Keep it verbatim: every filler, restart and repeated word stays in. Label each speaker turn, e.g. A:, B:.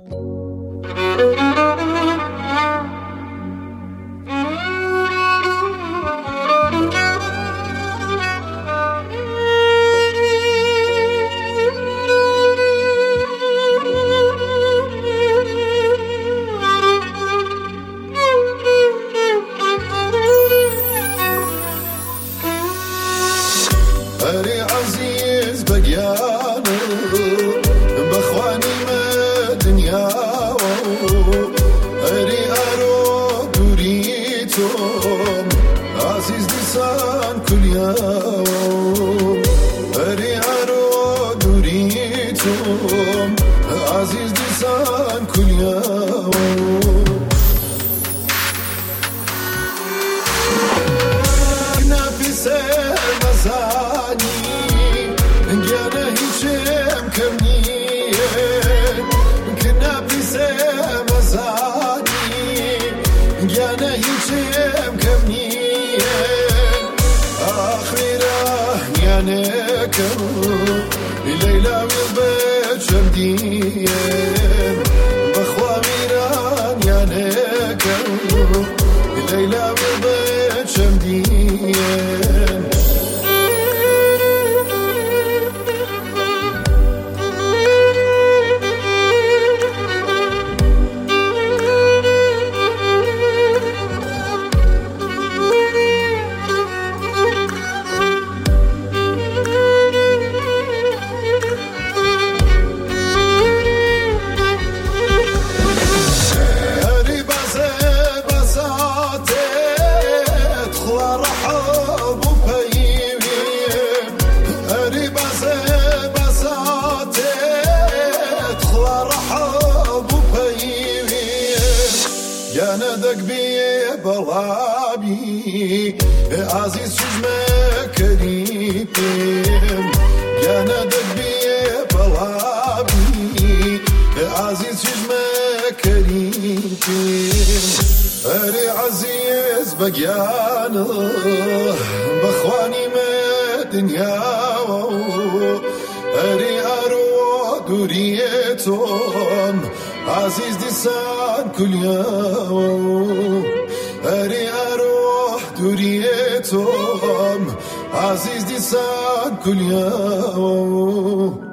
A: هري عزيز بقيانو بخواني ما دنيا هري أرو دوريتم عزيز لسان كل يوم هري أرو دوريتم عزيز لسان كل يوم نفسي مزاني گیانه هیچم کم نیه کنا پیسه مزانی گیانه هیچم کم نیه آخری راه گیانه کم لیلا و بچم دیه بخوا میران گیانه کم لیلا و بچم دیه يانا دق بي بلابي عزيز شجمة كريم يانا دق بي بلابي عزيز شجمة كريم هري عزيز بقيانا بخواني ما دنيا هري أرو دوريتهم عزيز لسان كل يوم هري أروح دوريتهم عزيز لسان كل يوم